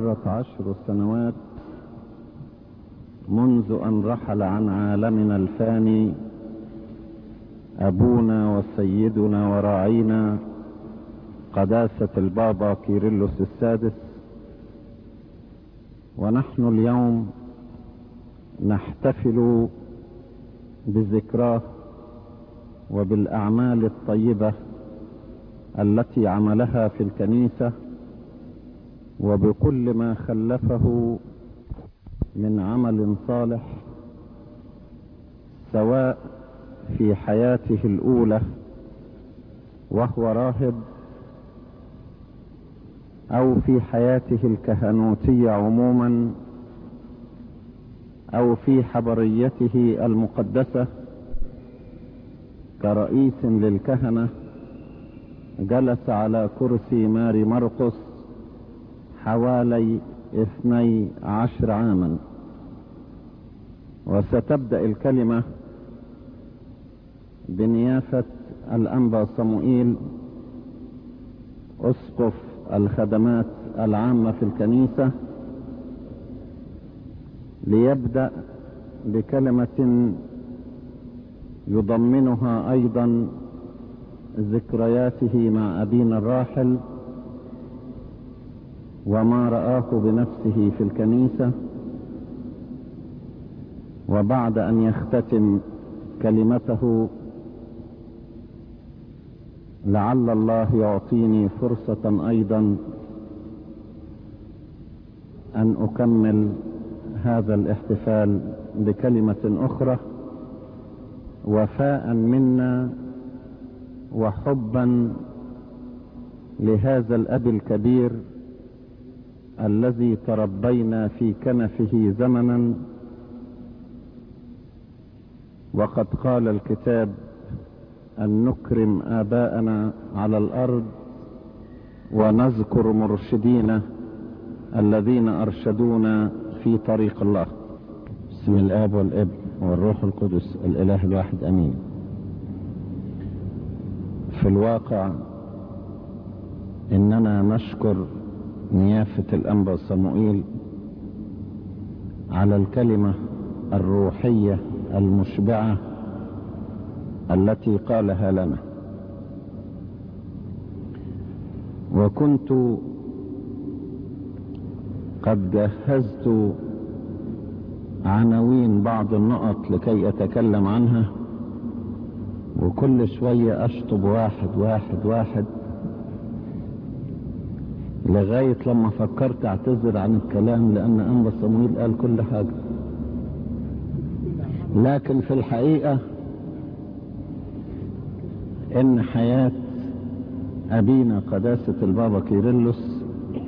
مرت 10 سنوات منذ أن رحل عن عالمنا الفاني أبونا وسيدنا وراعينا قداسة البابا كيرلس السادس، ونحن اليوم نحتفل بذكراه وبالأعمال الطيبة التي عملها في الكنيسة، وبكل ما خلفه من عمل صالح، سواء في حياته الأولى وهو راهب أو في حياته الكهنوتية عموما أو في حبريته المقدسة كرئيس للكهنة. جلس على كرسي ماري مرقس حوالي 12 عاما. وستبدأ الكلمة بنيافة الأنبا صموئيل أسقف الخدمات العامة في الكنيسة، ليبدأ بكلمة يضمنها أيضا ذكرياته مع أبينا الراحل وما رآه بنفسه في الكنيسة. وبعد أن يختتم كلمته لعل الله يعطيني فرصة أيضا أن أكمل هذا الاحتفال بكلمة أخرى، وفاء منا وحبا لهذا الأب الكبير الذي تربينا في كنفه زمنا. وقد قال الكتاب أن نكرم آباءنا على الأرض ونذكر مرشدينا الذين أرشدونا في طريق الله. بسم الآب والابن والروح القدس الإله الواحد أمين. في الواقع إننا نشكر نيافة الأنبا صموئيل على الكلمة الروحية المشبعة التي قالها لنا. وكنت قد جهزت عناوين بعض النقط لكي أتكلم عنها، وكل شوية أشطب واحد لغاية لما فكرت أعتذر عن الكلام، لأن أنبا صموئيل قال كل حاجة. لكن في الحقيقة إن حياة أبينا قداسة البابا كيرلس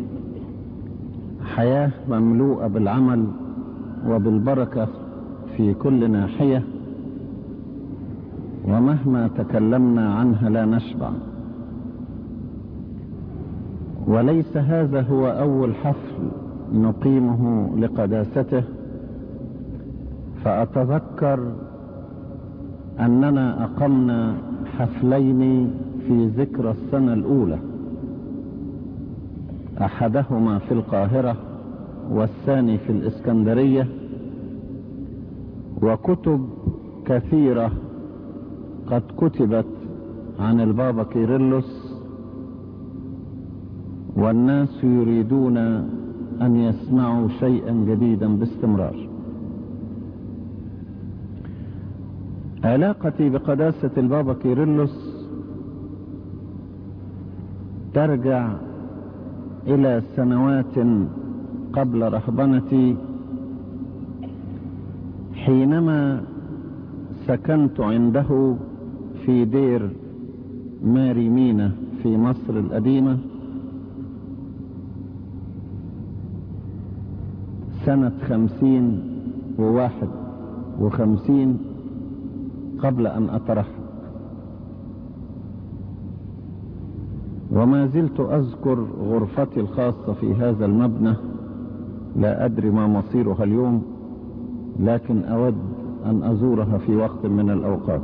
حياة مملوءة بالعمل وبالبركة في كل ناحية، ومهما تكلمنا عنها لا نشبع. وليس هذا هو أول حفل نقيمه لقداسته، فأتذكر أننا أقمنا حفلين في ذكرى السنة الأولى، أحدهما في القاهرة والثاني في الإسكندرية، وكتب كثيرة قد كتبت عن البابا كيرلس، والناس يريدون أن يسمعوا شيئا جديدا باستمرار. علاقتي بقداسة البابا كيرلس ترجع إلى سنوات قبل رهبنتي، حينما سكنت عنده في دير ماري مينا في مصر القديمة سنة 51 قبل أن أترحل. وما زلت أذكر غرفتي الخاصة في هذا المبنى، لا أدري ما مصيرها اليوم، لكن أود أن أزورها في وقت من الأوقات.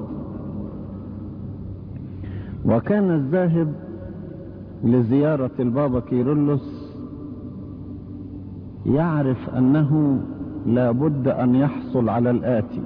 وكان الذاهب لزيارة البابا كيرلس يعرف أنه لا بد أن يحصل على الآتي: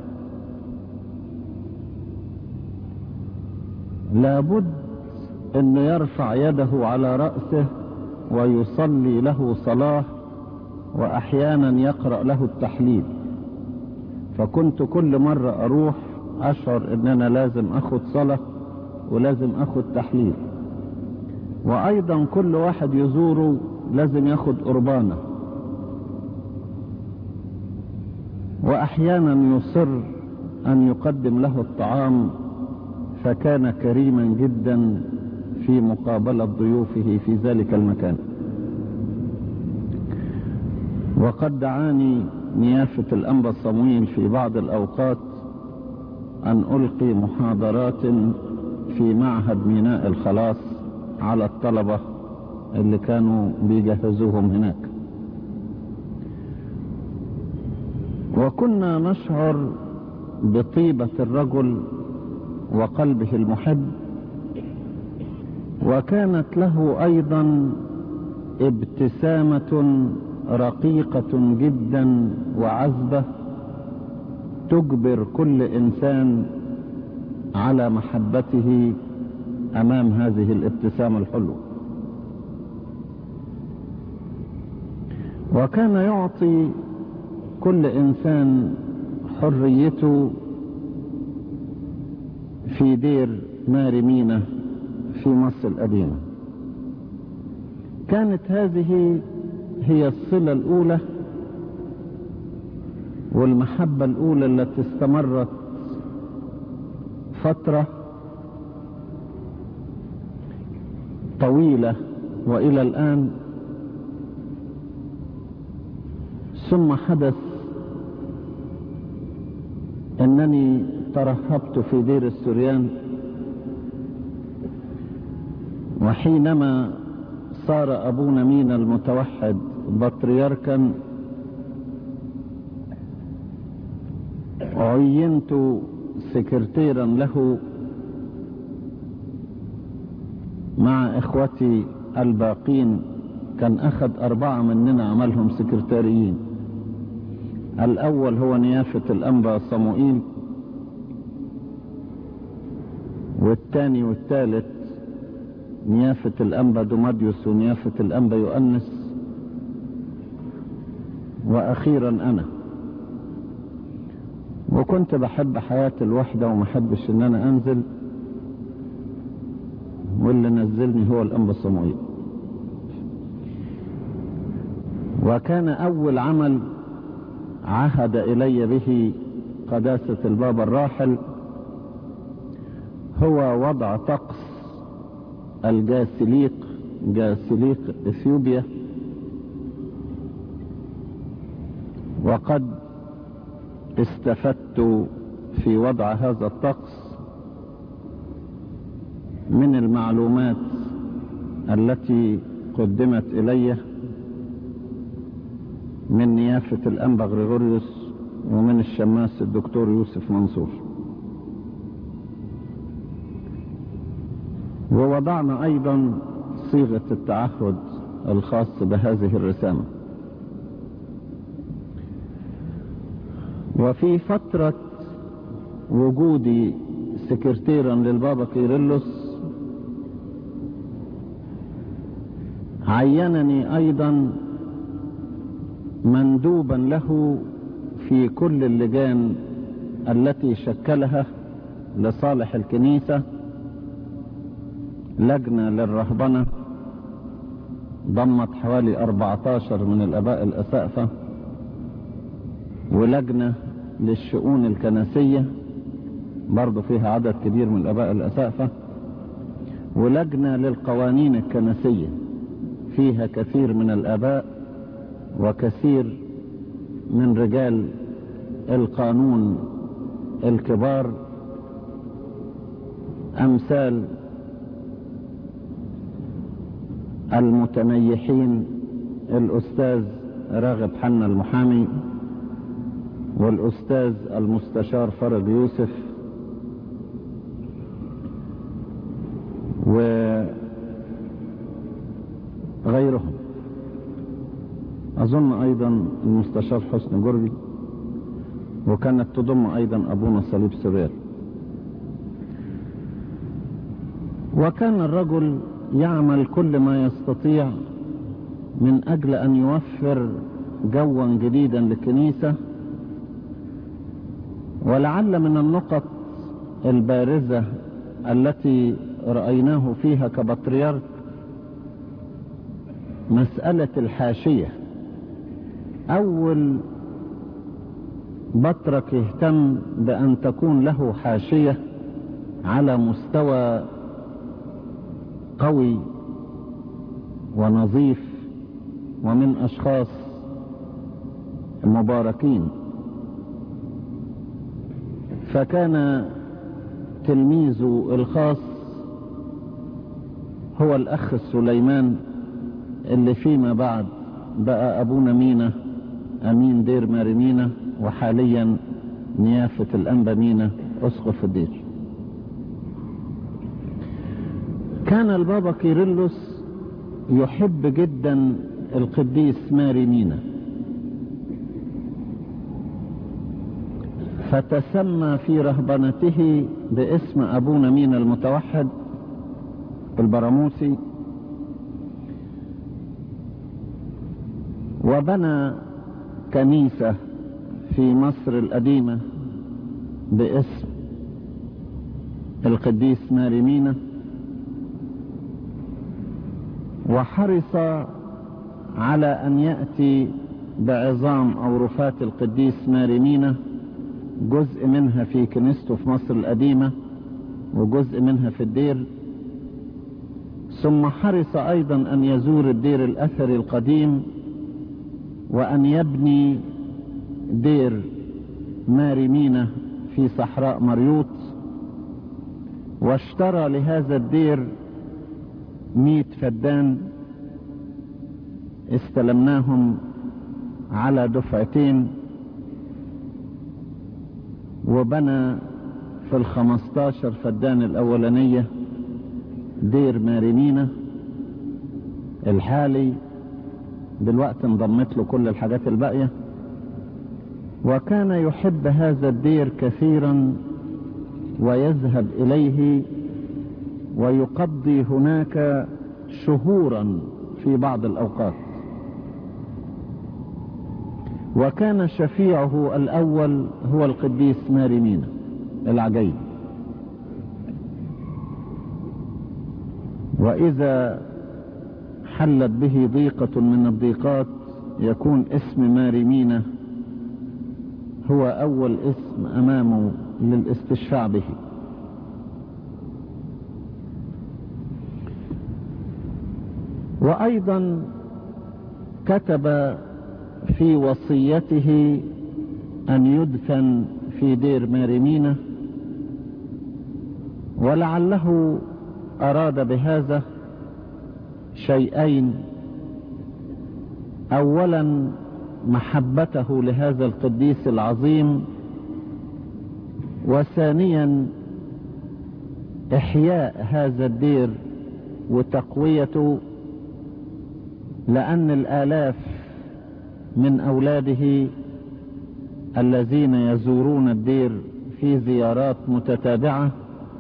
لا بد أن يرفع يده على رأسه ويصلي له صلاة، وأحيانا يقرأ له التحليل. فكنت كل مرة أروح أشعر أن أنا لازم أخذ صلاة ولازم أخذ تحليل. وأيضا كل واحد يزوره لازم ياخد قربانة، وأحيانا يصر أن يقدم له الطعام، فكان كريما جدا في مقابلة ضيوفه في ذلك المكان. وقد دعاني نيافة الأنبا صمويل في بعض الأوقات أن ألقي محاضرات في معهد ميناء الخلاص على الطلبة اللي كانوا بيجهزوهم هناك. وكنا نشعر بطيبة الرجل وقلبه المحب، وكانت له أيضا ابتسامة رقيقة جدا وعذبة تجبر كل إنسان على محبته أمام هذه الابتسامة الحلوة. وكان يعطي كل إنسان حريته في دير ماري مينا في مصر القديمة. كانت هذه هي الصلة الأولى والمحبة الأولى التي استمرت فترة طويلة وإلى الآن. ثم حدث أنني ترهبت في دير السريان، وحينما صار أبونا مينا المتوحد بطريركا عينت سكرتيرا له مع إخوتي الباقين. كان أخذ 4 مننا عملهم سكرتاريين. الأول هو نيافة الأنبا صموئيل، والثاني والثالث نيافة الأنبا دوماديوس ونيافة الأنبا يؤنس، وأخيرا أنا. وكنت بحب حياة الوحدة وما حبش ان انا انزل، واللي نزلني هو الأنبا صموئيل. وكان أول عمل عهد إلي به قداسة البابا الراحل هو وضع طقس الجاسليق، جاسليق إثيوبيا. وقد استفدت في وضع هذا الطقس من المعلومات التي قدمت إلي من نيافة الأنبا غريغوريوس ومن الشماس الدكتور يوسف منصور. ووضعنا أيضا صيغة التعهد الخاص بهذه الرسامة. وفي فترة وجودي سكرتيرا للبابا كيرلس عينني أيضا مندوبا له في كل اللجان التي شكلها لصالح الكنيسة: لجنة للرهبنة ضمت حوالي 14 من الآباء الأسقفة، ولجنة للشؤون الكنسية برضو فيها عدد كبير من الآباء الأسقفة، ولجنة للقوانين الكنسية فيها كثير من الآباء وكثير من رجال القانون الكبار، أمثال المتنيحين الأستاذ راغب حنا المحامي، والأستاذ المستشار فرج يوسف، وغيرهم. وأظن أيضا المستشار حسني جرجي، وكانت تضم أيضا أبونا صليب سرير. وكان الرجل يعمل كل ما يستطيع من أجل أن يوفر جوا جديدا للكنيسة. ولعل من النقط البارزة التي رأيناه فيها كبطريرك مسألة الحاشية. أول بطرك يهتم بأن تكون له حاشية على مستوى قوي ونظيف ومن أشخاص مباركين. فكان تلميذه الخاص هو الأخ سليمان اللي فيما بعد بقى أبونا مينا أمين دير ماري مينا، وحاليا نيافة الأنبا مينا أسقف الدير. كان البابا كيرلس يحب جدا القديس ماري مينا، فتسمى في رهبنته باسم أبونا مينا المتوحد البراموسي، وبنى كنيسة في مصر القديمة باسم القديس ماري مينا، وحرص على أن يأتي بعظام أو رفات القديس ماري مينا، جزء منها في كنيسته في مصر القديمة وجزء منها في الدير. ثم حرص أيضا أن يزور الدير الأثري القديم وأن يبني دير ماري مينا في صحراء مريوط، واشترى لهذا الدير 100 فدان استلمناهم على دفعتين، وبنى في 15 فدان الأولانية دير ماري مينا الحالي، دلوقتي انضمت له كل الحاجات الباقية. وكان يحب هذا الدير كثيرا ويذهب إليه ويقضي هناك شهورا في بعض الأوقات. وكان شفيعه الأول هو القديس ماري مينا العجيب. وإذا حلت به ضيقة من الضيقات يكون اسم ماري مينا هو أول اسم أمامه للاستشفاع به. وأيضا كتب في وصيته أن يدفن في دير ماري مينا، ولعله أراد بهذا شيئين: أولا محبته لهذا القديس العظيم، وثانيا إحياء هذا الدير وتقويته، لأن الآلاف من أولاده الذين يزورون الدير في زيارات متتابعة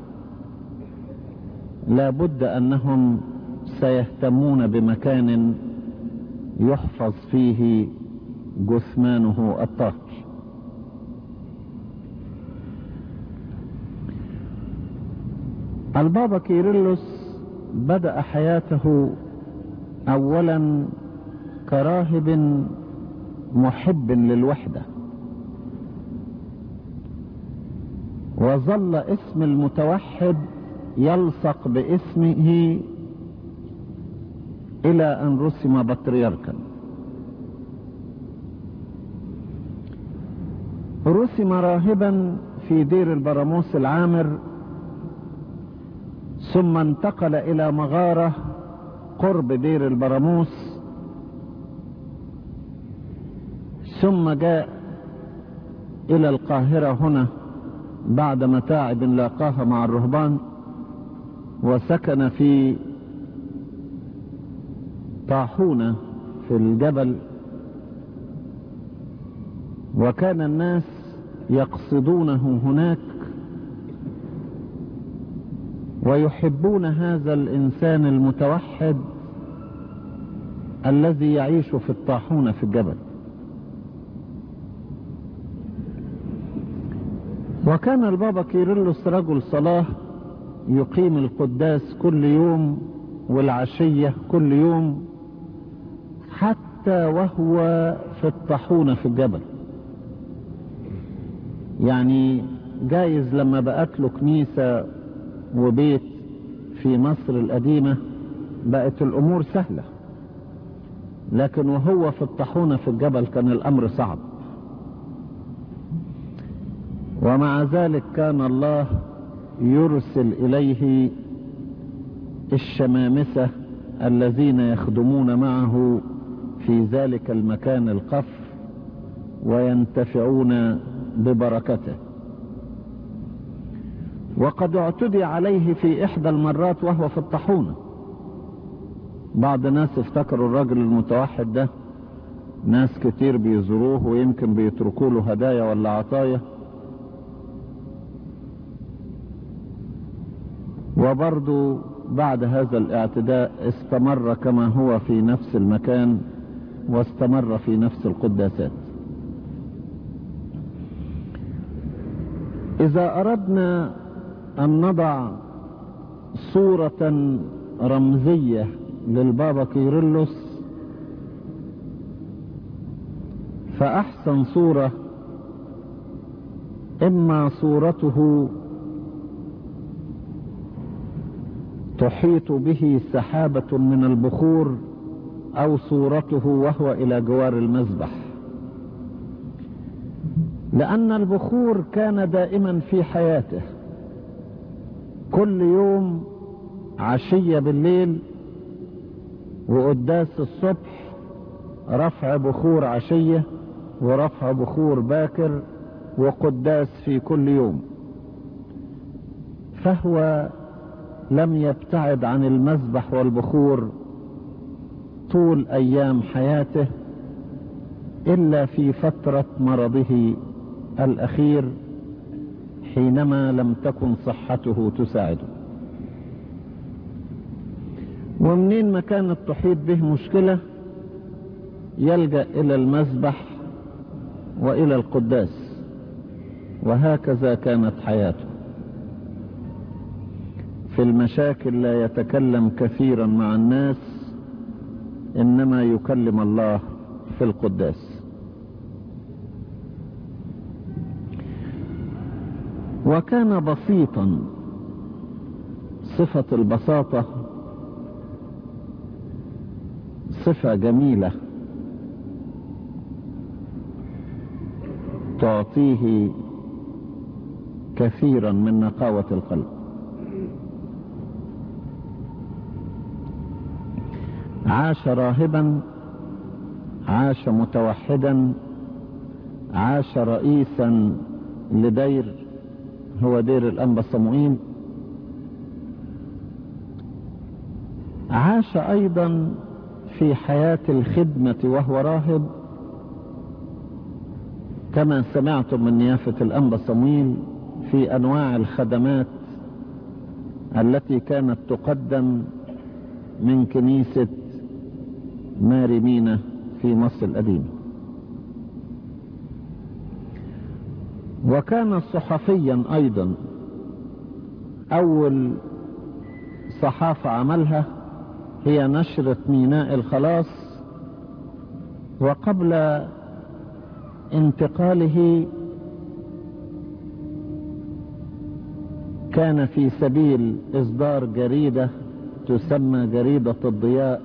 لا بد أنهم سيهتمون بمكان يحفظ فيه جثمانه الطاهر. البابا كيرلس بدأ حياته أولا كراهب محب للوحدة، وظل اسم المتوحد يلصق باسمه إلى أن رسم بطريركا. رسم راهبا في دير البراموس العامر، ثم انتقل إلى مغارة قرب دير البراموس، ثم جاء إلى القاهرة هنا بعد متاعب لاقاها مع الرهبان، وسكن في طاحونة في الجبل وكان الناس يقصدونه هناك ويحبون هذا الإنسان المتوحد الذي يعيش في الطاحونة في الجبل. وكان البابا كيرلس رجل صلاة، يقيم القداس كل يوم والعشية كل يوم، حتى وهو في الطاحونة في الجبل. يعني جايز لما بقت له كنيسة وبيت في مصر القديمة بقت الأمور سهلة، لكن وهو في الطاحونة في الجبل كان الأمر صعب. ومع ذلك كان الله يرسل إليه الشمامسة الذين يخدمون معه في ذلك المكان القفر وينتفعون ببركته. وقد اعتدي عليه في إحدى المرات وهو في الطاحونة. بعض الناس افتكروا الرجل المتوحد ده ناس كتير بيزوروه ويمكن بيتركوا له هدايا ولا عطايا، وبرضو بعد هذا الاعتداء استمر كما هو في نفس المكان واستمر في نفس القداسات. إذا أردنا أن نضع صورة رمزية للبابا كيرلس، فأحسن صورة إما صورته تحيط به سحابة من البخور، أو صورته وهو إلى جوار المذبح، لأن البخور كان دائما في حياته، كل يوم عشية بالليل وقداس الصبح، رفع بخور عشية ورفع بخور باكر وقداس في كل يوم. فهو لم يبتعد عن المذبح والبخور طول أيام حياته إلا في فترة مرضه الأخير حينما لم تكن صحته تساعده. ومنين ما كانت تحيط به مشكلة يلجأ إلى المذبح وإلى القداس، وهكذا كانت حياته. في المشاكل لا يتكلم كثيرا مع الناس، إنما يكلم الله في القداس. وكان بسيطا. صفة البساطة صفة جميلة تعطيه كثيرا من نقاوة القلب. عاش راهبا، عاش متوحدا، عاش رئيسا لدير هو دير الأنبا صموئيل، عاش أيضا في حياة الخدمة وهو راهب، كما سمعتم من نيافة الأنبا صموئيل في أنواع الخدمات التي كانت تقدم من كنيسة ماري مينا في مصر القديمة. وكان صحفيا أيضا. أول صحافة عملها هي نشرة ميناء الخلاص، وقبل انتقاله كان في سبيل إصدار جريدة تسمى جريدة الضياء،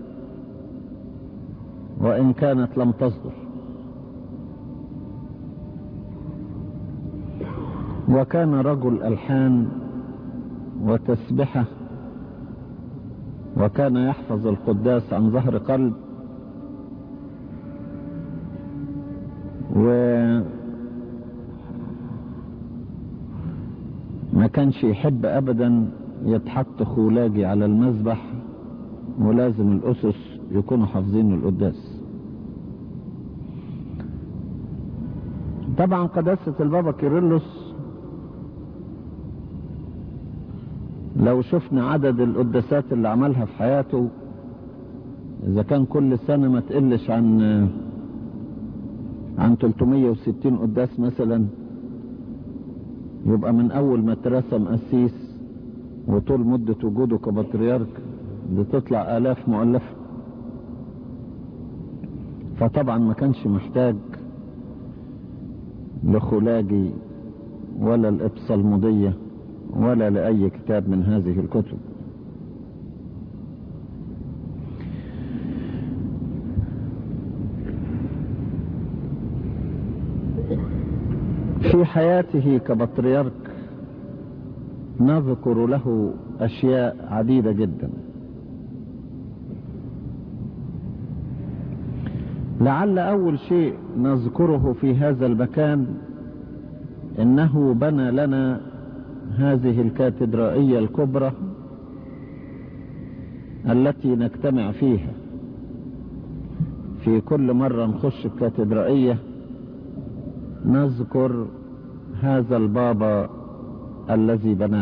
وإن كانت لم تصدر. وكان رجل ألحان وتسبحة، وكان يحفظ القداس عن ظهر قلب، وما كانش يحب أبدا يتحط خولاجي على المذبح، ولازم الأسس يكونوا حافظين القداس. طبعا قداسة البابا كيرلس لو شفنا عدد القداسات اللي عملها في حياته، اذا كان كل سنة ما تقلش عن 360 قداس مثلا، يبقى من اول ما اترسم قسيس وطول مدة وجوده كبطريرك بتطلع آلاف مؤلفة. فطبعا ما كانش محتاج لخلاجي ولا الإبصالمودية ولا لأي كتاب من هذه الكتب. في حياته كبطريرك نذكر له أشياء عديدة جدا. لعل أول شيء نذكره في هذا المكان إنه بنى لنا هذه الكاتدرائية الكبرى التي نجتمع فيها. في كل مرة نخش الكاتدرائية نذكر هذا البابا الذي بناه.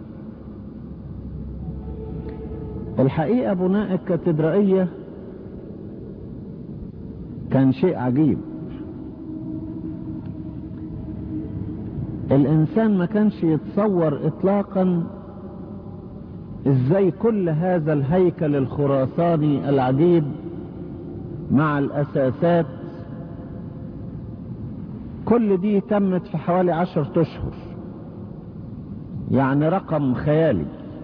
الحقيقة بناء الكاتدرائية كان شيء عجيب. الإنسان ما كانش يتصور إطلاقا إزاي كل هذا الهيكل الخراساني العجيب مع الأساسات كل دي تمت في حوالي 10 أشهر، يعني رقم خيالي.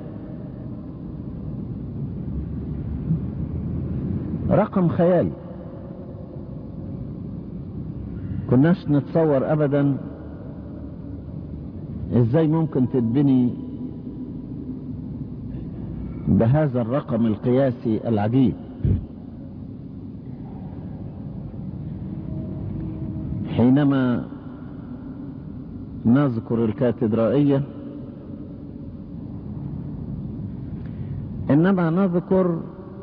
رقم خيالي كناش نتصور أبدا ازاي ممكن تتبني بهذا الرقم القياسي العجيب. حينما نذكر الكاتدرائية إنما نذكر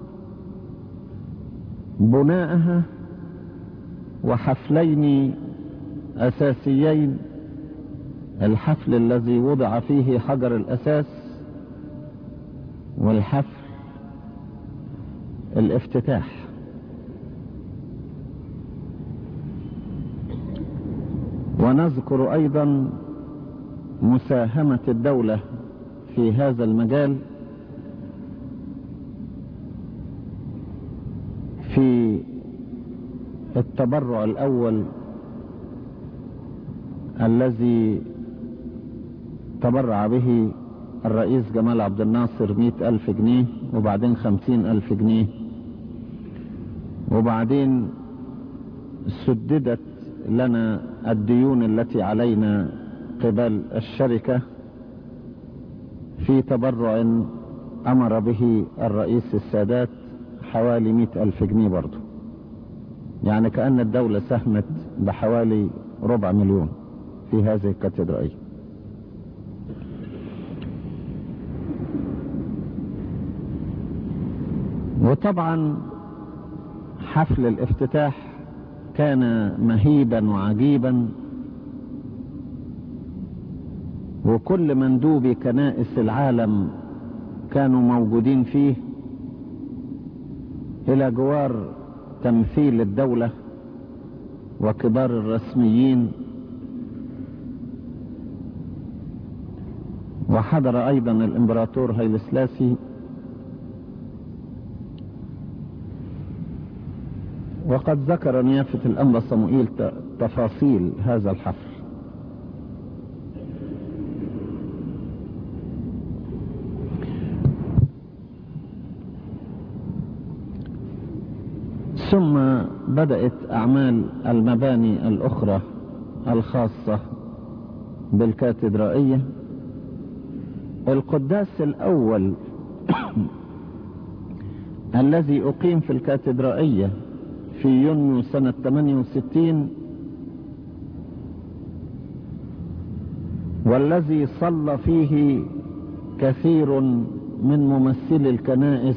بناءها وحفلين أساسيين: الحفل الذي وضع فيه حجر الأساس، والحفل الافتتاح. ونذكر أيضا مساهمة الدولة في هذا المجال في التبرع الأول الذي تبرع به الرئيس جمال عبد الناصر 100,000 جنيه، وبعدين 50,000 جنيه، وبعدين سددت لنا الديون التي علينا قبل الشركة في تبرع أمر به الرئيس السادات حوالي 100,000 جنيه برضو. يعني كأن الدولة ساهمت بحوالي 250,000 في هذه الكاتدرائية. وطبعا حفل الافتتاح كان مهيبا وعجيبا، وكل مندوبي كنائس العالم كانوا موجودين فيه إلى جوار تمثيل الدولة وكبار الرسميين. وحضر أيضا الإمبراطور هايل سلاسي، وقد ذكر نيافة الأنبا صموئيل تفاصيل هذا الحفل. ثم بدأت أعمال المباني الأخرى الخاصة بالكاتدرائية. القداس الأول الذي أقيم في الكاتدرائية في يونيو سنة 68، والذي صلى فيه كثير من ممثلي الكنائس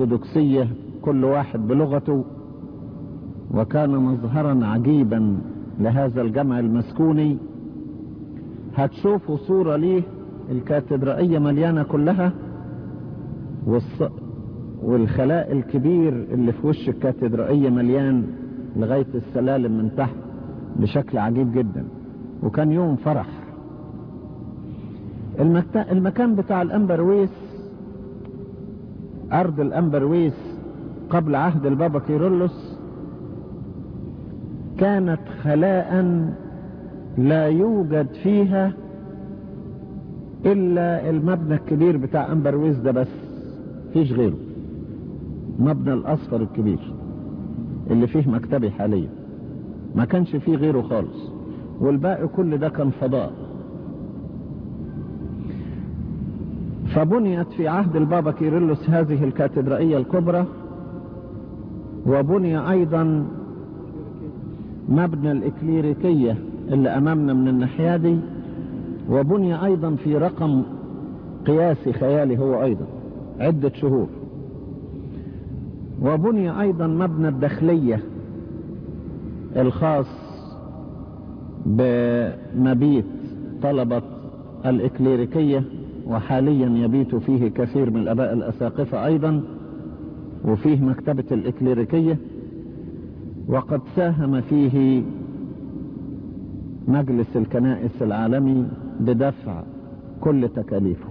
الأرثوذكسية كل واحد بلغته، وكان مظهرا عجيبا لهذا الجمع المسكوني. هتشوفوا صورة ليه، الكاتدرائية مليانة كلها، والخلاء الكبير اللي في وش الكاتدرائية مليان لغاية السلالم من تحت بشكل عجيب جدا. وكان يوم فرح. المكان بتاع الأنبرويس، أرض الأنبرويس قبل عهد البابا كيرلس، كانت خلاء لا يوجد فيها إلا المبنى الكبير بتاع أنبرويس ده بس، فيش غيره. مبنى الأصفر الكبير اللي فيه مكتبي حاليا، ما كانش فيه غيره خالص، والباقي كل ده كان فضاء. فبنيت في عهد البابا كيرلس هذه الكاتدرائية الكبرى، وبني أيضا مبنى الإكليريكية اللي أمامنا من الناحية دي، وبني أيضا في رقم قياسي خيالي هو أيضا عدة شهور. وبني أيضا مبنى الداخلية الخاص بمبيت طلبة الإكليريكية، وحاليا يبيت فيه كثير من الآباء الأساقفة أيضا، وفيه مكتبة الإكليريكية، وقد ساهم فيه مجلس الكنائس العالمي بدفع كل تكاليفه.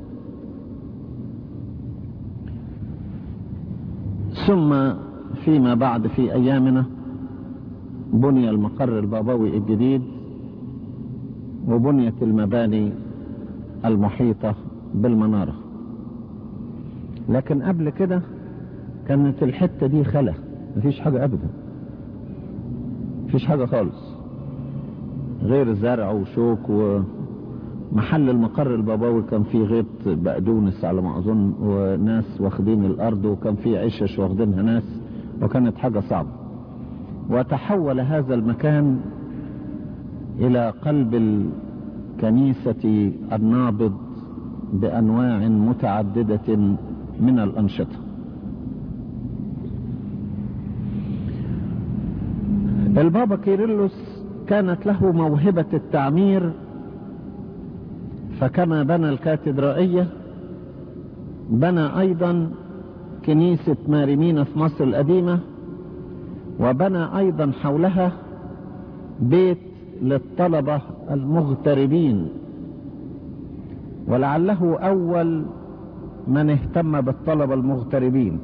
ثم فيما بعد في أيامنا بني المقر البابوي الجديد، وبنيت المباني المحيطة بالمنارة. لكن قبل كده كانت الحتة دي خلا، مفيش حاجة أبدا، مفيش حاجة خالص غير زرع وشوك. ومحل المقر البابوي كان فيه غيط بقدونس على ما أظن، وناس واخدين الأرض، وكان فيه عشش واخدينها ناس، وكانت حاجة صعبة. وتحول هذا المكان إلى قلب الكنيسة النابض بأنواع متعددة من الأنشطة. البابا كيرلس كانت له موهبة التعمير، فكما بنى الكاتدرائية بنى أيضا كنيسة ماريمينا في مصر القديمة، وبنى أيضا حولها بيت للطلبة المغتربين، ولعله أول من اهتم بالطلبة المغتربين.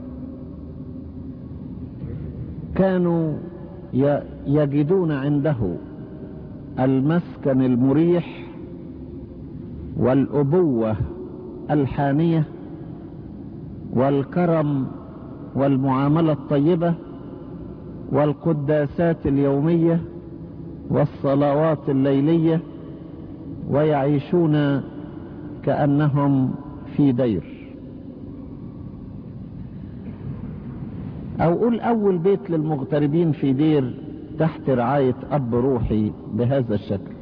كانوا يجدون عنده المسكن المريح والأبوة الحانية والكرم والمعاملة الطيبة والقداسات اليومية والصلوات الليلية، ويعيشون كأنهم في دير. أو قول أول بيت للمغتربين في دير تحت رعاية أب روحي بهذا الشكل.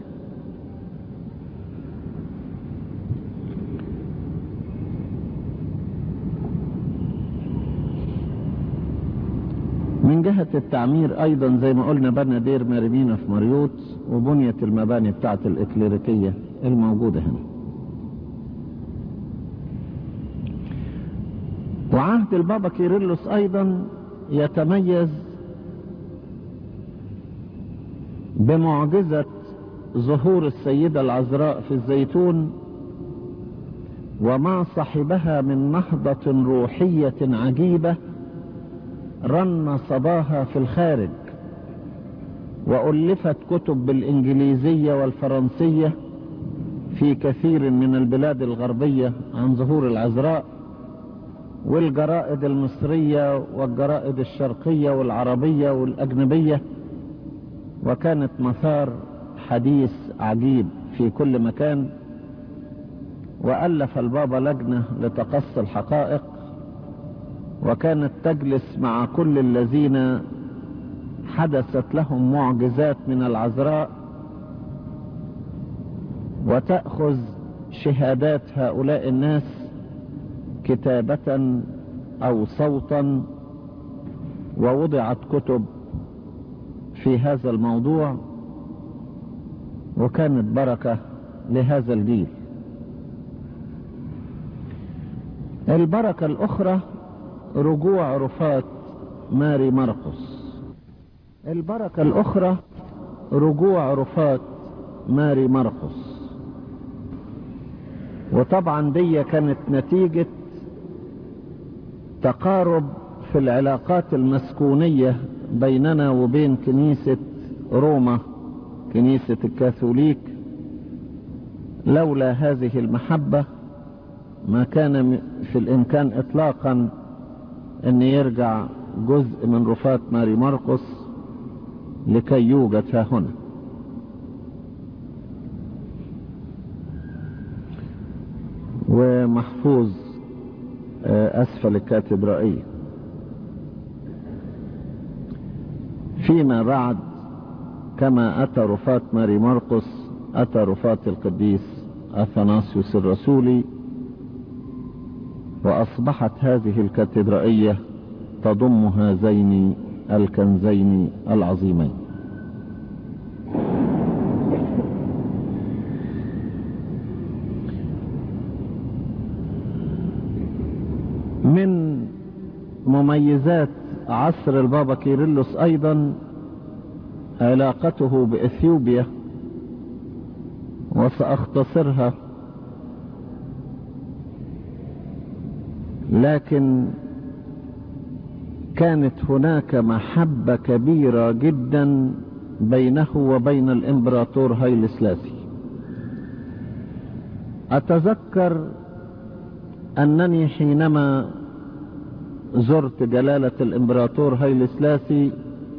من جهة التعمير أيضا زي ما قلنا بنى دير ماريمينا في مريوط، وبنيت المباني بتاعة الإكليريكية الموجودة هنا. وعهد البابا كيرلس أيضا يتميز بمعجزة ظهور السيدة العذراء في الزيتون، وما صحبها من نهضة روحية عجيبة رن صداها في الخارج، وألفت كتب بالإنجليزية والفرنسية في كثير من البلاد الغربية عن ظهور العذراء، والجرائد المصرية والجرائد الشرقية والعربية والأجنبية، وكانت مثار حديث عجيب في كل مكان. وألف البابا لجنة لتقصي الحقائق، وكانت تجلس مع كل الذين حدثت لهم معجزات من العذراء، وتأخذ شهادات هؤلاء الناس كتابة أو صوتا، ووضعت كتب في هذا الموضوع. وكانت بركة لهذا الجيل. البركة الأخرى رجوع رفات ماري مرقس. البركة الأخرى رجوع رفات ماري مرقس، وطبعا دي كانت نتيجة تقارب في العلاقات المسكونية بيننا وبين كنيسة روما، كنيسة الكاثوليك. لولا هذه المحبة ما كان في الإمكان إطلاقا أن يرجع جزء من رفات ماري مرقس لكي يوجد ها هنا. ومحفوظ أسفل الكاتدرائية. فيما بعد كما أتى رفات ماري مرقس أتى رفات القديس أثناسيوس الرسولي، وأصبحت هذه الكاتدرائية تضم هذين الكنزين العظيمين. من مميزات عصر البابا كيرلس أيضا علاقته بإثيوبيا، وسأختصرها، لكن كانت هناك محبة كبيرة جدا بينه وبين الإمبراطور هايل سلاسي. أتذكر أنني حينما زرت جلالة الإمبراطور هايل سلاسي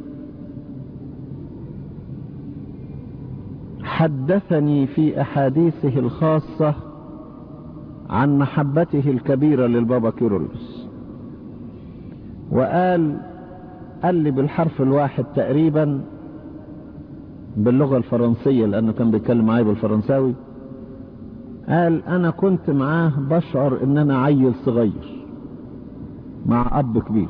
حدثني في أحاديثه الخاصة عن محبته الكبيرة للبابا كيرلس، وقال لي بالحرف الواحد تقريبا باللغة الفرنسية، لأنه كان بيتكلم معايا بالفرنساوي. قال أنا كنت معاه بشعر إن أنا عيل صغير مع أب كبير،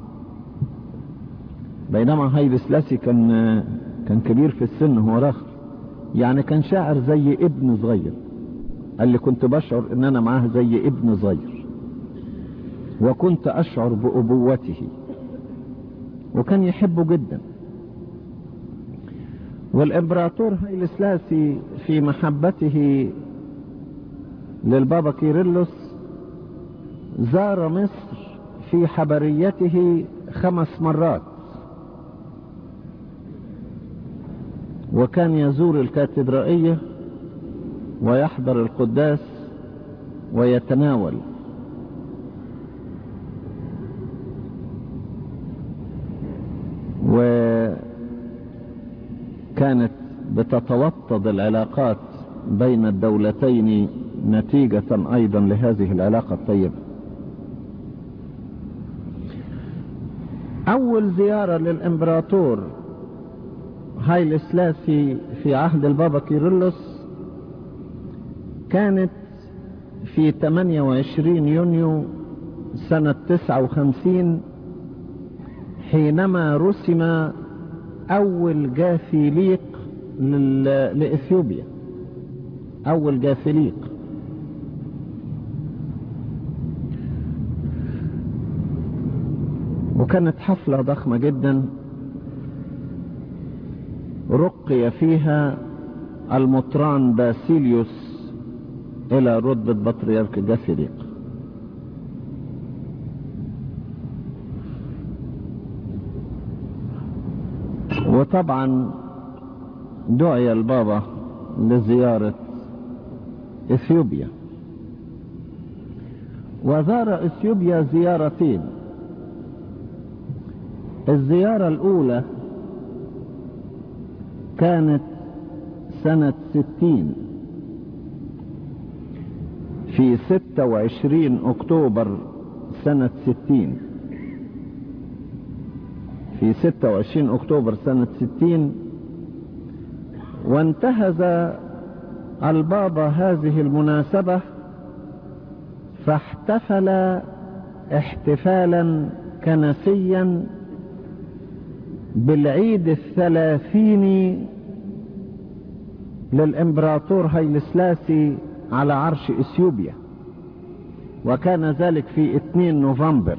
بينما هايل سلاسي كان كبير في السن، هو راخر، يعني كان شاعر زي ابن صغير. قال لي كنت بشعر إن أنا معاه زي ابن صغير، وكنت أشعر بأبوته، وكان يحبه جدا. والإمبراطور هايل سلاسي في محبته للبابا كيرلس زار مصر في حبريته 5 مرات، وكان يزور الكاتدرائية ويحضر القداس ويتناول. وكانت بتتوطد العلاقات بين الدولتين نتيجة أيضا لهذه العلاقة الطيبة. أول زيارة للإمبراطور هايل سلاسي في عهد البابا كيرلس كانت في 28 يونيو سنة 59، حينما رسم أول جاثيليق لإثيوبيا، أول جاثيليق. وكانت حفلة ضخمة جدا رقي فيها المطران باسيليوس إلى رتبة بطريرك جاثيليق. وطبعا دعي البابا لزيارة إثيوبيا، وزار إثيوبيا زيارتين. الزيارة الأولى كانت سنة 60 في 26 أكتوبر سنة 60، في 26 أكتوبر سنة 60. وانتهز البابا هذه المناسبة فاحتفل احتفالا كنسيا بالعيد 30 للإمبراطور هايل سلاسي على عرش إثيوبيا، وكان ذلك في 2 نوفمبر.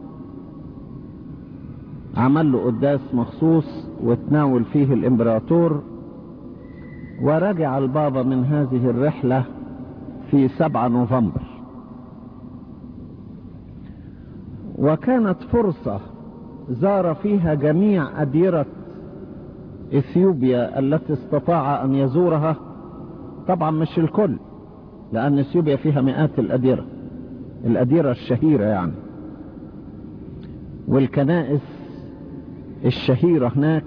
عمل له قداس مخصوص وتناول فيه الإمبراطور، ورجع البابا من هذه الرحلة في 7 نوفمبر. وكانت فرصة زار فيها جميع أديرة إثيوبيا التي استطاع أن يزورها، طبعا مش الكل لأن إثيوبيا فيها مئات الأديرة الشهيرة يعني، والكنائس الشهيرة هناك.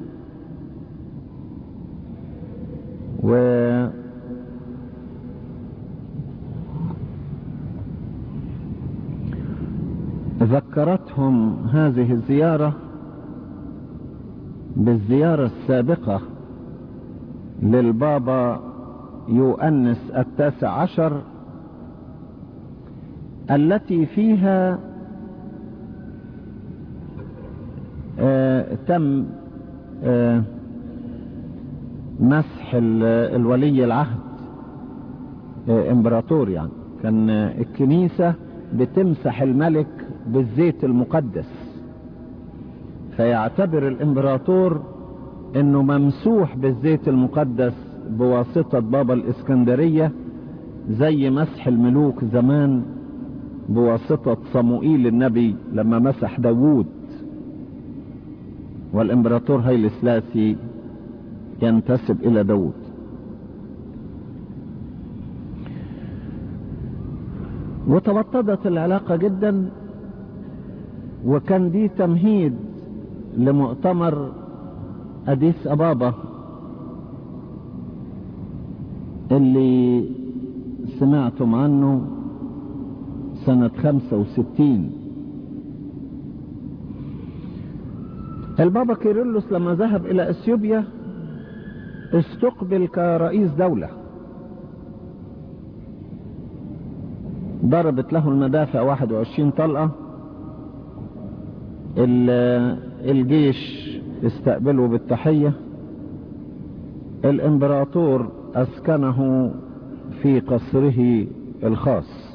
ذكرتهم هذه الزيارة بالزيارة السابقة للبابا يؤنس 19 التي فيها تم مسح الولي العهد امبراطور، يعني كان الكنيسة بتمسح الملك بالزيت المقدس، فيعتبر الامبراطور انه ممسوح بالزيت المقدس بواسطة بابا الاسكندرية، زي مسح الملوك زمان بواسطة صموئيل النبي لما مسح داوود. والامبراطور هايل سلاسي ينتسب الى داوود. وتوطدت العلاقة جدا، وكان دي تمهيد لمؤتمر أديس أبابا اللي سمعتم عنه سنة 65. البابا كيرلس لما ذهب إلى إثيوبيا استقبل كرئيس دولة، ضربت له المدافع 21 طلقة، الجيش استقبله بالتحية، الامبراطور اسكنه في قصره الخاص،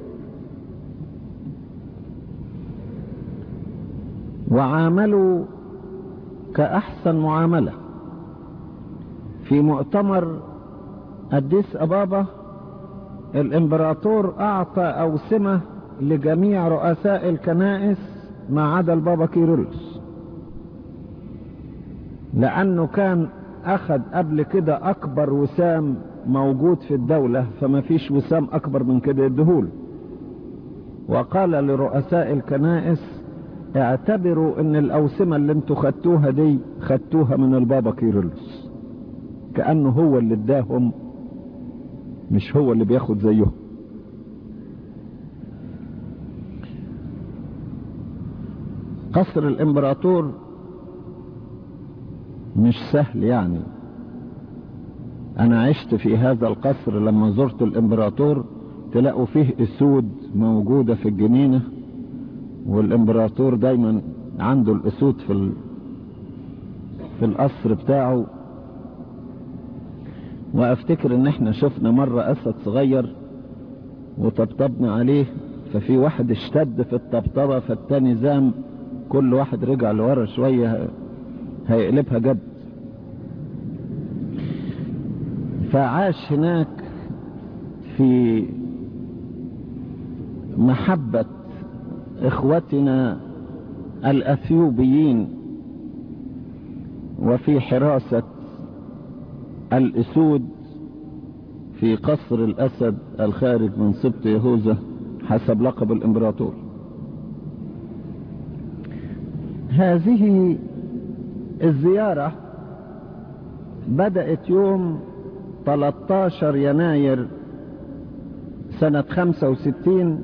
وعاملوا كأحسن معاملة. في مؤتمر أديس أبابا الامبراطور اعطى اوسمة لجميع رؤساء الكنائس ما عدا البابا كيرلس، لانه كان اخذ قبل كده اكبر وسام موجود في الدولة، فما فيش وسام اكبر من كده يديهوله. وقال لرؤساء الكنائس اعتبروا ان الاوسمة اللي انتوا خدتوها دي خدتوها من البابا كيرلس، كأنه هو اللي اداهم مش هو اللي بياخد زيهم. قصر الامبراطور مش سهل يعني. انا عشت في هذا القصر، لما زرت الامبراطور تلاقوا فيه اسود موجودة في الجنينة، والامبراطور دايما عنده الاسود في القصر بتاعه. وافتكر ان احنا شفنا مرة اسد صغير وطبطبنا عليه، ففي واحد اشتد في الطبطبة فالتاني زام، كل واحد رجع لورا شوية هيقلبها جد. فعاش هناك في محبة اخوتنا الاثيوبيين وفي حراسة الاسود في قصر الاسد الخارج من سبط يهوذا حسب لقب الامبراطور. هذه الزيارة بدأت يوم 13 يناير سنة 65،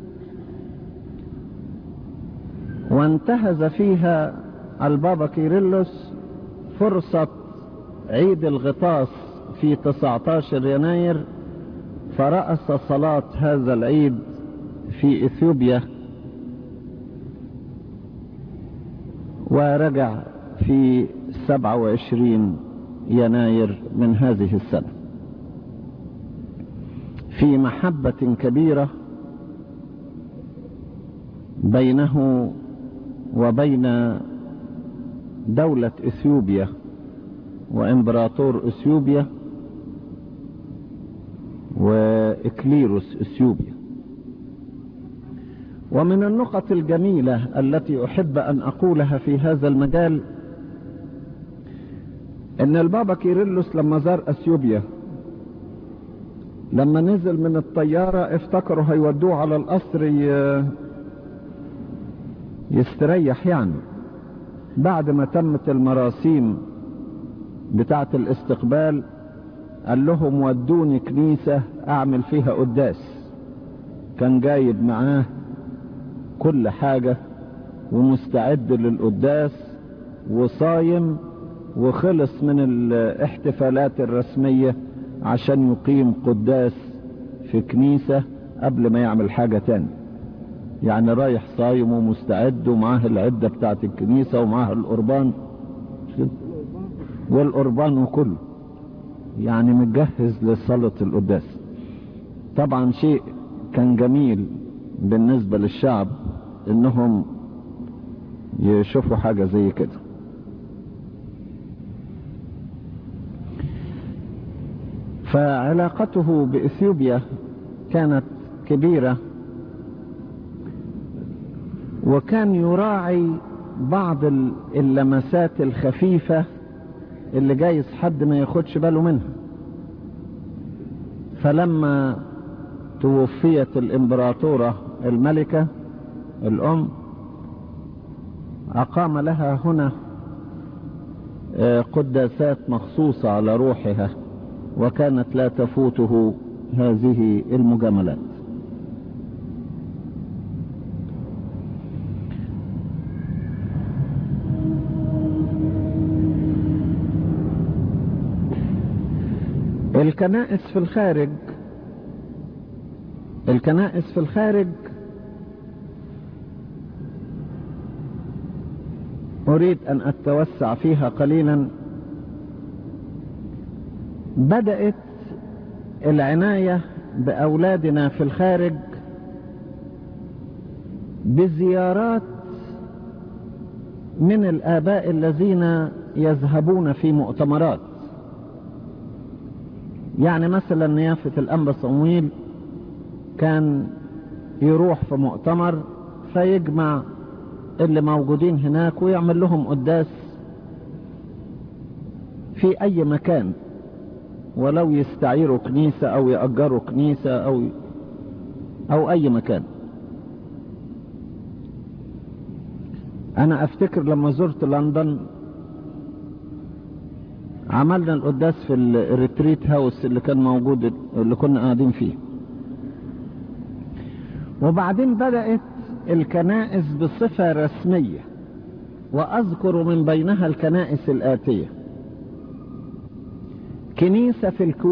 وانتهز فيها البابا كيرلس فرصة عيد الغطاس في 19 يناير، فرأس صلاة هذا العيد في إثيوبيا، ورجع في 27 يناير من هذه السنة، في محبة كبيرة بينه وبين دولة إثيوبيا وإمبراطور إثيوبيا وإكليروس إثيوبيا. ومن النقط الجميلة التي أحب أن أقولها في هذا المجال إن البابا كيرلس لما زار أثيوبيا، لما نزل من الطيارة افتكروا هيودوه على القصر يستريح يعني. بعد ما تمت المراسيم بتاعة الاستقبال قال لهم ودوني كنيسة اعمل فيها قداس. كان جايب معاه كل حاجة ومستعد للقداس وصايم، وخلص من الاحتفالات الرسمية عشان يقيم قداس في كنيسة قبل ما يعمل حاجة تاني. يعني رايح صايم ومستعد ومعاه العدة بتاعت الكنيسة ومعاه القربان والقربان وكله، يعني متجهز لصلاة القداس. طبعا شيء كان جميل بالنسبة للشعب انهم يشوفوا حاجة زي كده. فعلاقته بإثيوبيا كانت كبيرة، وكان يراعي بعض اللمسات الخفيفة اللي جايز حد ما ياخدش باله منها. فلما توفيت الإمبراطورة الملكة الأم أقام لها هنا قداسات مخصوصة على روحها، وكانت لا تفوته هذه المجاملات. الكنائس في الخارج أريد أن أتوسع فيها قليلا. بدأت العناية بأولادنا في الخارج بزيارات من الآباء الذين يذهبون في مؤتمرات. يعني مثلا نيافة الأنبا صمويل كان يروح في مؤتمر فيجمع اللي موجودين هناك ويعمل لهم قداس في أي مكان، ولو يستعيروا كنيسة أو يأجروا كنيسة أو أي مكان. أنا أفتكر لما زرت لندن عملنا القداس في الريتريت هاوس اللي كان موجود اللي كنا قاعدين فيه. وبعدين بدأت الكنائس بصفة رسمية، وأذكر من بينها الكنائس الآتية: كنيسة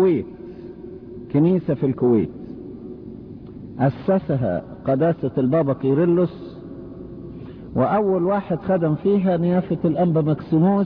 في الكويت أسسها قداسة البابا كيرلس، وأول واحد خدم فيها نيافة الأنبا مكسيموس،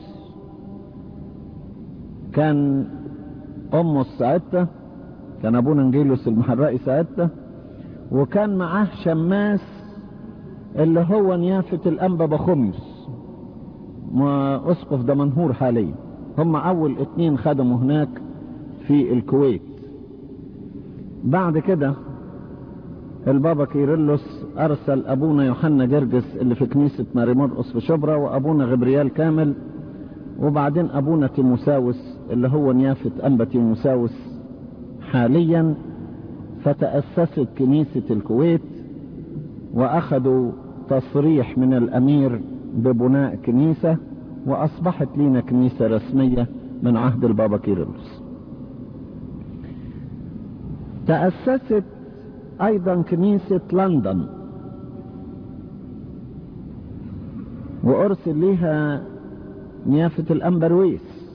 كان أمه الساعتة، كان أبونا انجيلوس المحرقي ساعتة، وكان معاه شماس اللي هو نيافة الأنبا بخمس أسقف دمنهور حاليا. هم أول 2 خدموا هناك في الكويت. بعد كده البابا كيرلس أرسل أبونا يوحنا جرجس اللي في كنيسة ماري مرقس في شبرا، وأبونا غبريال كامل، وبعدين أبونا تيموساوس اللي هو نيافة أنبا تيموساوس حاليا. فتأسست كنيسة الكويت، وأخذوا تصريح من الأمير ببناء كنيسة، وأصبحت لنا كنيسة رسمية من عهد البابا كيرلس. تأسست أيضا كنيسة لندن، وأرسل لها نيافة الأنبرويس،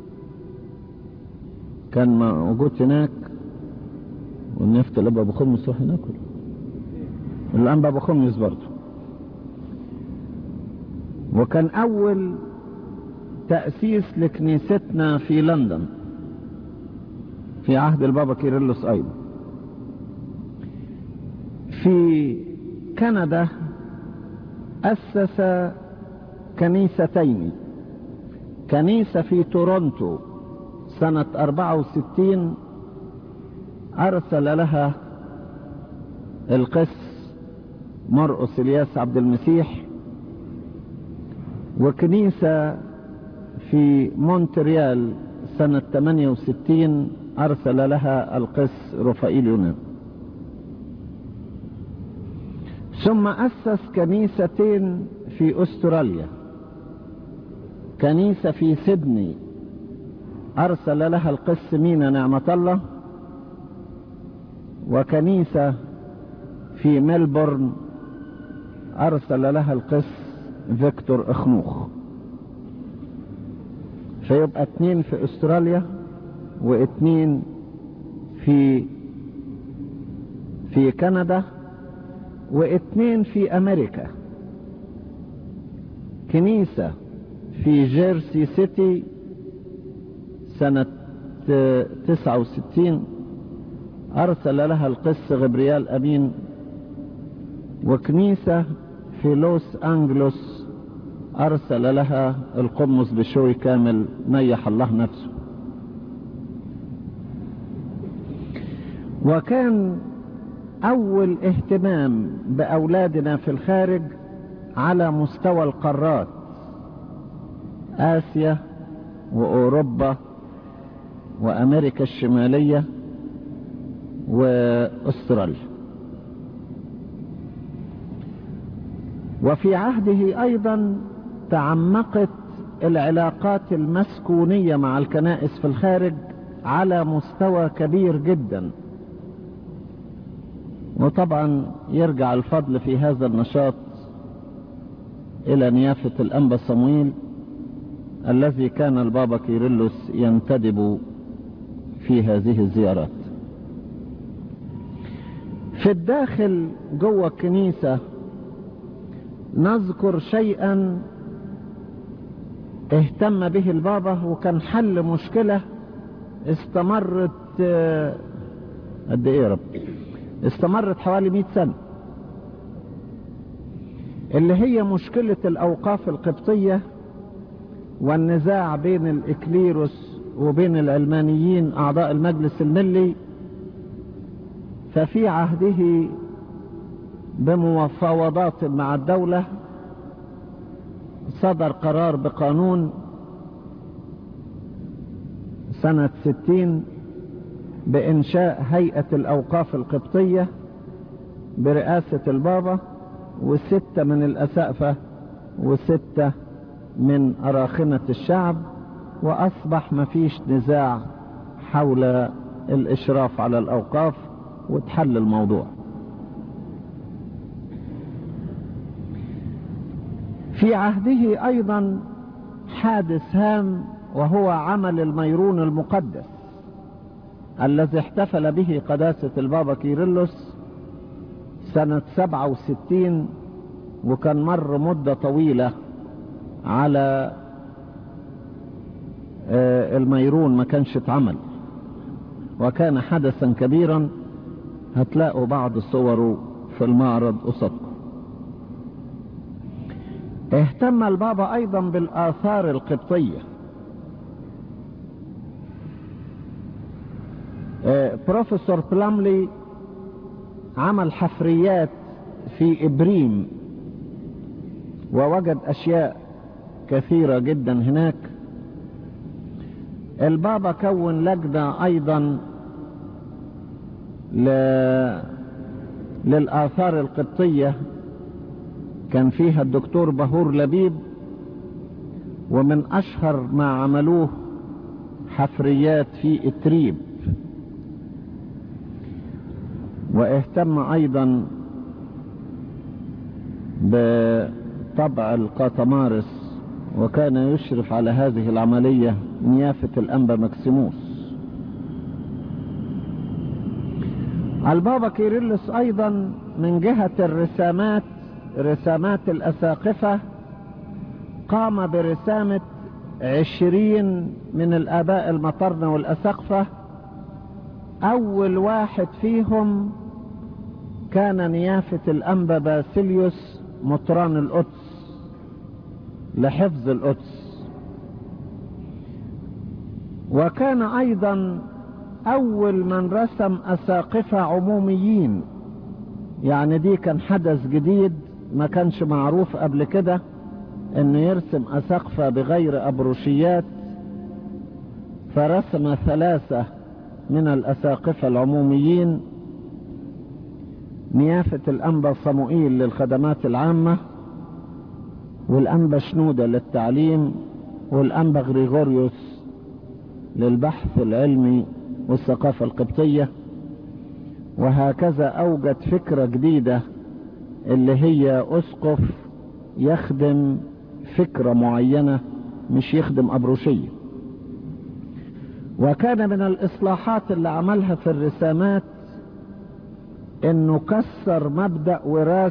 كان موجود هناك، ونيافة الأنبا بخمس هناك، الأنبا بخمس برضه. وكان أول تأسيس لكنيستنا في لندن في عهد البابا كيرلس أيضا. في كندا أسس كنيستين، كنيسة في تورونتو سنة 64 أرسل لها القس مرقس الياس عبد المسيح، وكنيسة في مونتريال سنة 68 أرسل لها القس رفائيل يونان. ثم أسس كنيستين في أستراليا، كنيسة في سيدني أرسل لها القس مينا نعمة الله، وكنيسة في ملبورن أرسل لها القس فيكتور أخنوخ. فيبقى 2 في أستراليا و2 في كندا و2 في أمريكا. كنيسة في جيرسي سيتي سنة 69 أرسل لها القس غبريال أمين، وكنيسة في لوس أنجلوس أرسل لها القمص بشوي كامل نيح الله نفسه. وكان أول اهتمام بأولادنا في الخارج على مستوى القارات، آسيا وأوروبا وأمريكا الشمالية وأستراليا. وفي عهده أيضا تعمقت العلاقات المسكونية مع الكنائس في الخارج على مستوى كبير جدا. وطبعا يرجع الفضل في هذا النشاط إلى نيافة الأنبا صمويل الذي كان البابا كيرلس ينتدب في هذه الزيارات. في الداخل جوه الكنيسة نذكر شيئا اهتم به البابا، وكان حل مشكلة استمرت قد ايه يا رب؟ استمرت حوالي 100 سنة، اللي هي مشكلة الأوقاف القبطية والنزاع بين الإكليروس وبين العلمانيين أعضاء المجلس الملي. ففي عهده بمفاوضات مع الدولة صدر قرار بقانون سنة 60 بإنشاء هيئة الأوقاف القبطية برئاسة البابا، و6 من الأسقفة و6 من أراخنة الشعب، وأصبح مفيش نزاع حول الإشراف على الأوقاف وتحل الموضوع. في عهده أيضا حادث هام، وهو عمل الميرون المقدس الذي احتفل به قداسة البابا كيرلس سنة 67، وكان مر مدة طويلة على الميرون ما كانش اتعمل، وكان حدثا كبيرا. هتلاقوا بعض صوره في المعرض قصادكم. اهتم البابا ايضا بالاثار القبطية. بروفيسور بلاملي عمل حفريات في إبريم ووجد أشياء كثيرة جدا هناك. البابا كون لجنة أيضا للآثار القبطية، كان فيها الدكتور بهور لبيب، ومن أشهر ما عملوه حفريات في إتريب. واهتم أيضا بطبع القاطمارس، وكان يشرف على هذه العملية نيافة الأنبا مكسيموس. البابا كيرلس أيضا من جهة رسامات الأساقفة قام برسامة 20 من الآباء المطرنة والأسقفة. أول واحد فيهم كان نيافة الأنبا باسيليوس مطران القدس لحفظ القدس، وكان أيضا أول من رسم أساقفة عموميين. يعني دي كان حدث جديد، ما كانش معروف قبل كده انه يرسم أساقفة بغير أبروشيات، فرسم 3 من الأساقفة العموميين: نيافة الأنبا صموئيل للخدمات العامة، والأنبا شنودة للتعليم، والأنبا غريغوريوس للبحث العلمي والثقافة القبطية. وهكذا أوجد فكرة جديدة اللي هي أسقف يخدم فكرة معينة، مش يخدم أبروشية. وكان من الإصلاحات اللي عملها في الرسامات إنه كسر مبدأ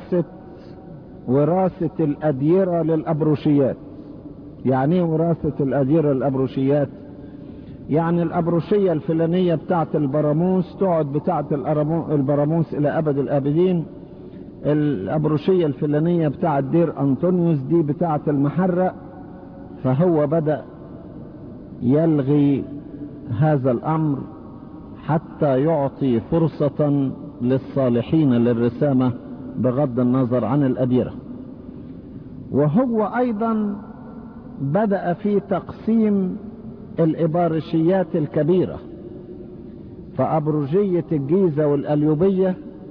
وراثة الأديرة للأبروشيات. يعني ايه وراثة الأديرة للأبروشيات؟ يعني الأبروشية الفلانية بتاعت البراموس تقعد بتاعت البراموس إلى أبد الآبدين، الأبروشية الفلانية بتاعت دير أنطونيوس دي بتاعت المحرق. فهو بدأ يلغي هذا الأمر حتى يعطي فرصة للصالحين للرسامة بغض النظر عن الأديرة. وهو أيضا بدأ في تقسيم الإبارشيات الكبيرة، فأبروجية الجيزة والأليوبية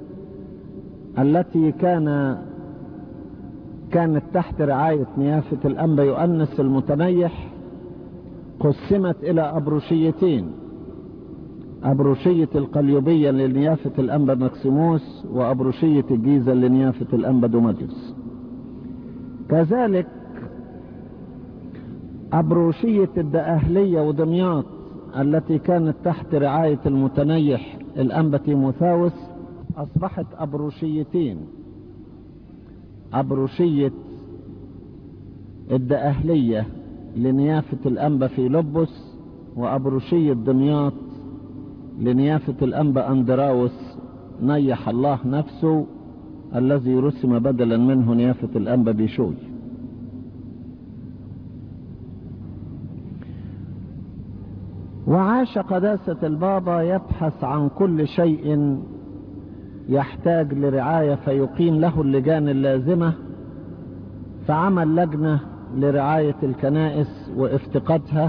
التي كانت تحت رعاية نيافة الأنبا يؤنس المتنيح قسمت إلى أبروشيتين: أبروشية القليوبية لنيافة الأنبا مكسيموس، وأبروشية الجيزة لنيافة الأنبا دوماديوس. كذلك أبروشية الدقهلية ودمياط التي كانت تحت رعاية المتنيح الأنبا تيموثاوس أصبحت أبروشيتين: أبروشية الدقهلية لنيافة الأنبا فيلبس، وأبروشية دمياط لنيافة الأنبا أندراوس نيح الله نفسه، الذي رسم بدلا منه نيافة الأنبا بيشوي. وعاش قداسة البابا يبحث عن كل شيء يحتاج لرعاية فيقيم له اللجان اللازمة، فعمل لجنة لرعاية الكنائس وافتقادها،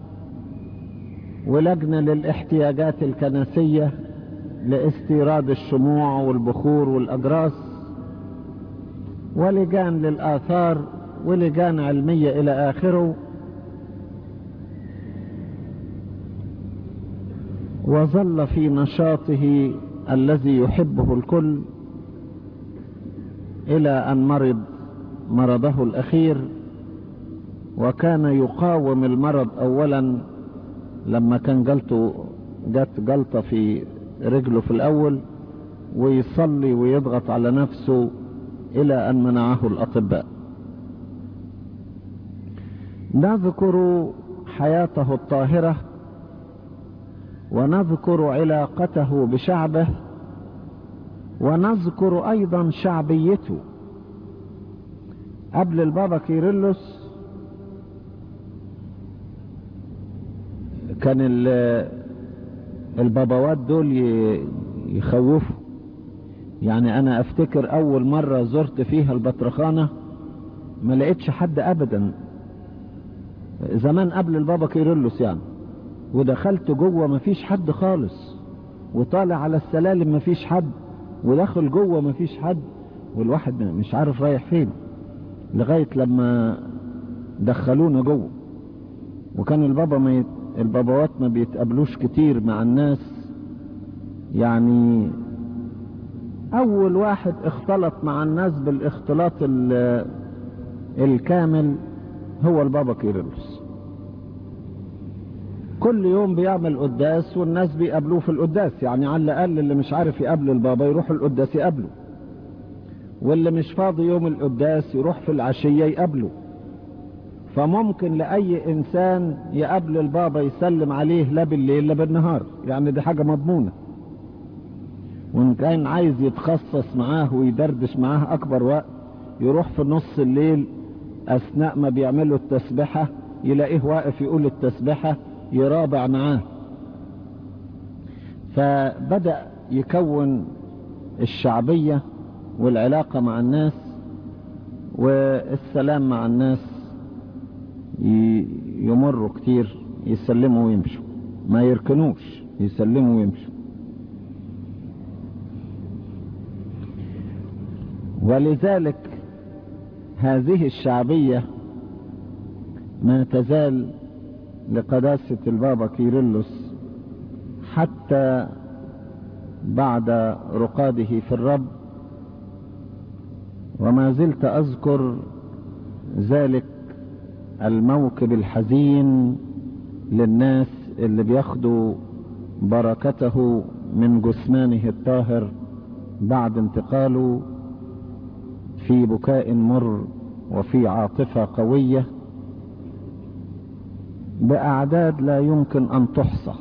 ولجنة للاحتياجات الكنسية لاستيراد الشموع والبخور والأجراس، ولجان للآثار، ولجان علمية إلى آخره. وظل في نشاطه الذي يحبه الكل إلى أن مرض مرضه الأخير. وكان يقاوم المرض أولا لما كان جت جلطة في رجله في الأول، ويصلي ويضغط على نفسه إلى أن منعه الأطباء. نذكر حياته الطاهرة، ونذكر علاقته بشعبه، ونذكر أيضا شعبيته. قبل البابا كيرلس كان الباباوات دول يخوفوا. يعني أنا أفتكر أول مرة زرت فيها البطرخانة ما لقيتش حد أبدا، زمان قبل البابا كيرلس يعني، ودخلت جوه مفيش حد خالص، وطالع على السلالم مفيش حد، ودخل جوه مفيش حد، والواحد مش عارف رايح فين، لغاية لما دخلونا جوه. وكان الباباوات ما بيتقابلوش كتير مع الناس. يعني اول واحد اختلط مع الناس بالاختلاط الكامل هو البابا كيرلس. كل يوم بيعمل قداس والناس بيقابلوه في القداس، يعني على الاقل اللي مش عارف يقابل البابا يروح القداس يقابله، واللي مش فاضي يوم القداس يروح في العشية يقابله. فممكن لأي إنسان يقابل البابا يسلم عليه لا بالليل لا بالنهار، يعني دي حاجة مضمونة. وإن كان عايز يتخصص معاه ويدردش معاه أكبر وقت، يروح في نص الليل أثناء ما بيعملوا التسبحة يلاقيه واقف يقول التسبحة، يرابع معاه. فبدأ يكون الشعبية والعلاقة مع الناس والسلام مع الناس، يمروا كتير يسلموا ويمشوا، ما يركنوش، يسلموا ويمشوا. ولذلك هذه الشعبية ما تزال لقداسة البابا كيرلس حتى بعد رقاده في الرب. وما زلت أذكر ذلك الموكب الحزين للناس اللي بياخدوا بركته من جثمانه الطاهر بعد انتقاله، في بكاء مر وفي عاطفة قوية بأعداد لا يمكن أن تحصى.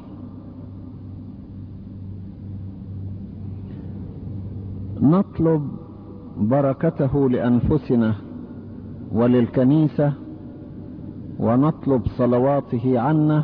نطلب بركته لأنفسنا وللكنيسة، ونطلب صلواته عنا،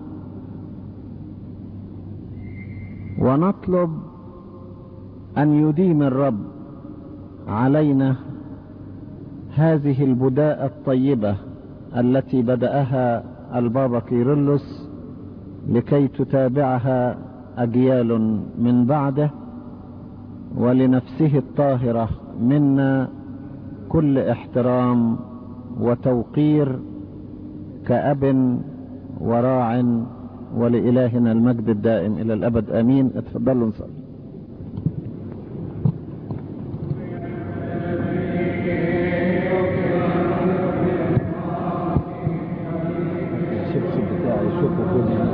ونطلب أن يديم الرب علينا هذه البداءة الطيبة التي بدأها البابا كيرلس، لكي تتابعها أجيال من بعده، ولنفسه الطاهرة منا كل احترام وتوقير كأب وراع، ولإلهنا المجد الدائم إلى الأبد آمين. اتفضلوا نصلي. الشبشب بتاعي شوفوا كل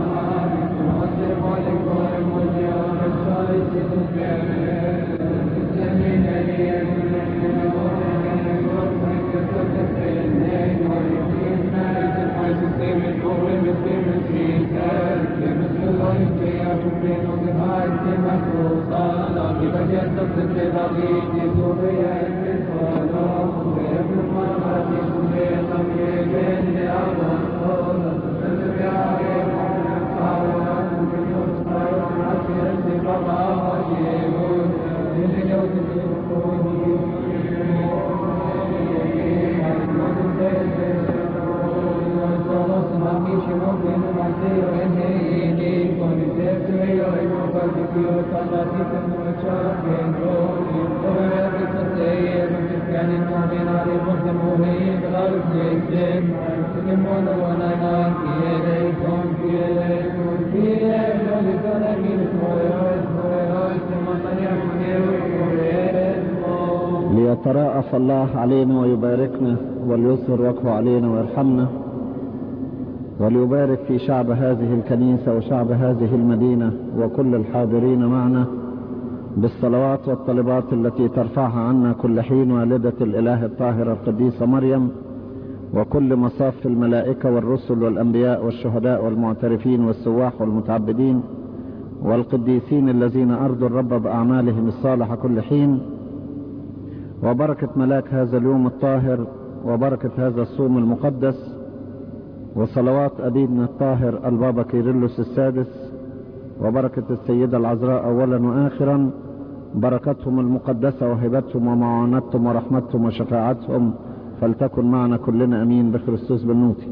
ليتراءف الله علينا ويباركنا، وليظهر وجهه علينا ويرحمنا، وليبارك في شعب هذه الكنيسة وشعب هذه المدينة وكل الحاضرين معنا بالصلوات والطلبات التي ترفعها عنا كل حين والدة الإله الطاهرة القديسة مريم، وكل مصاف الملائكة والرسل والأنبياء والشهداء والمعترفين والسواح والمتعبدين والقديسين الذين أرضوا الرب بأعمالهم الصالحة كل حين، وبركة ملاك هذا اليوم الطاهر، وبركة هذا الصوم المقدس، وصلوات أبينا الطاهر البابا كيرلس السادس، وبركة السيدة العذراء أولا وآخرا، بركتهم المقدسة وهبتهم ومعونتهم ورحمتهم وشفاعتهم فلتكن معنا كلنا أمين بخريستوس بالنوتي.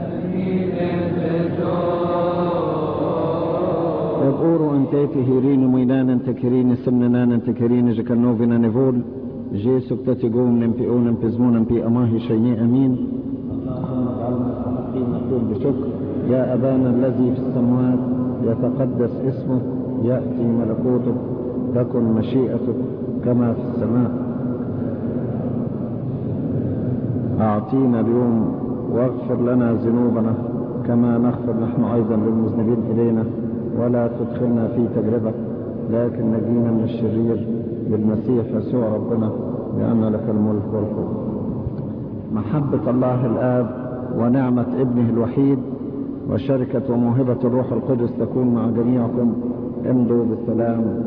Ebboro anteti hirini muinan antekirini simnanan antekirini jakanovina nevol جيسو تتقوم نمبئون نمبزمون نمبئ أماه شيني أمين. اللهم اجعلنا مستحقين نقول بشكر. يا أبانا الذي في السماوات يتقدس اسمك، يأتي ملكوتك، تكن مشيئتك كما في السماء. أعطينا اليوم واغفر لنا ذنوبنا كما نغفر نحن أيضا للمذنبين إلينا، ولا تدخلنا في تجربة لكن نجينا من الشرير بالمسيح يسوع ربنا، لأن لك الملك والقوة. محبة الله الآب ونعمة ابنه الوحيد وشركة وموهبة الروح القدس تكون مع جميعكم. امضوا بالسلام.